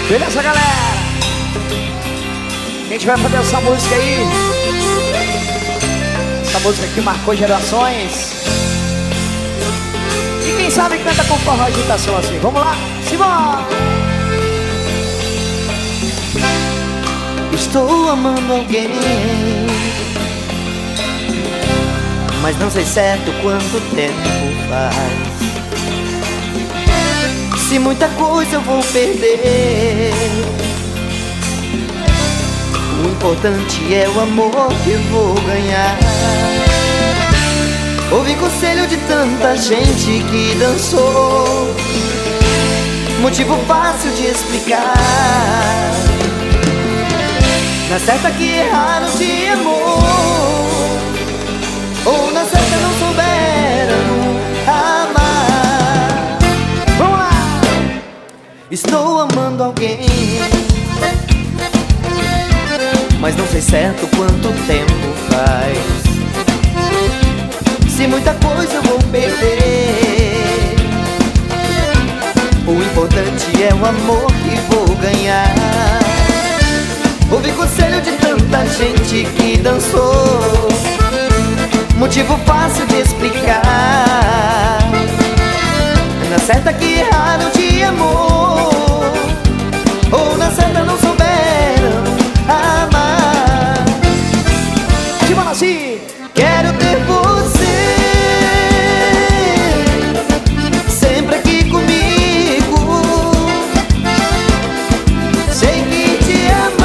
Beleza, galera? A gente vai fazer essa música aí. Essa música que marcou gerações. E quem sabe canta com forró agitação assim. Vamos lá, simbora! Estou amando alguém, mas não sei certo quanto tempo faz. Se muita coisa eu vou perder, o importante é o amor que vou ganhar. Ouvi conselho de tanta gente que dançou, motivo fácil de explicar. Na certa que erraram de amor, ou na certa não souberam amar. Vamos lá! Estou amando alguém, mas não sei certo quanto tempo faz. Se muita coisa eu vou perder, o importante é o amor que vou ganhar. Ouvi conselho de tanta gente que dançou, motivo fácil de explicar. Na certa que erraram de amor, ou na certa não souberam amar. Tipo assim, quero ter você sempre aqui comigo. Sei que te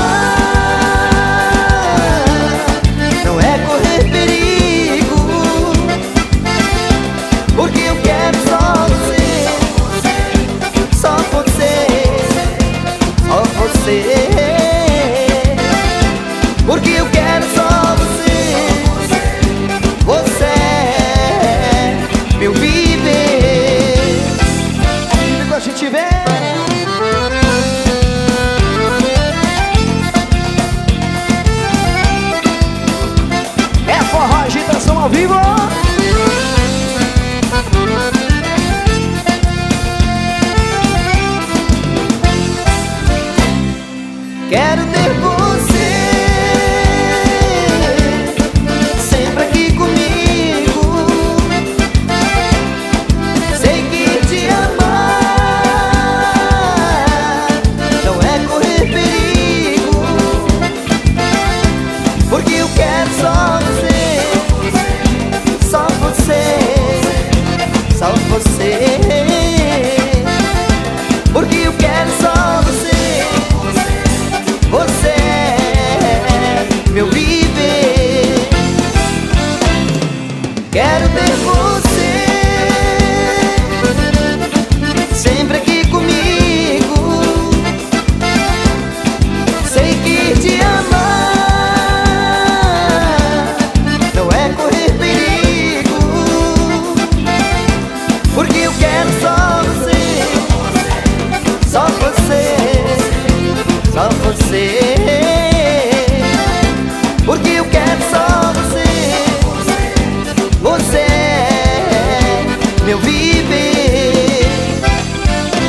amar não é correr perigo, porque eu quero só você, só você, só você, porque eu quero só você. Você é meu viver. comigo a gente vê. É forró agitação ao vivo. Quero ter você sempre aqui comigo. Sei que te amar não é correr perigo, porque eu quero só você, só você, só você, porque eu quero só você. Você é meu viver. Quero ter